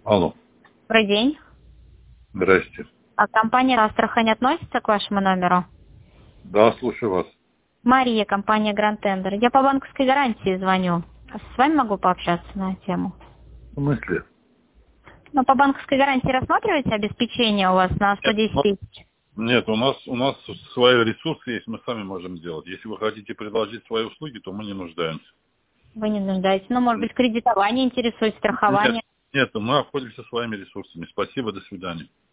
Алло. Добрый день. Здрасте. А компания «Астрахань» относится к вашему номеру? Да, слушаю вас. Мария, компания «Гранд Тендер». Я по банковской гарантии звоню. С вами могу пообщаться на тему? В смысле? Ну, по банковской гарантии рассматриваете обеспечение у вас на 110 тысяч? Нет, у нас свои ресурсы есть, мы сами можем сделать. Если вы хотите предложить свои услуги, то мы не нуждаемся. Вы не нуждаетесь? Ну, может быть, кредитование интересует, страхование? Нет, мы обходимся своими ресурсами. Спасибо, до свидания.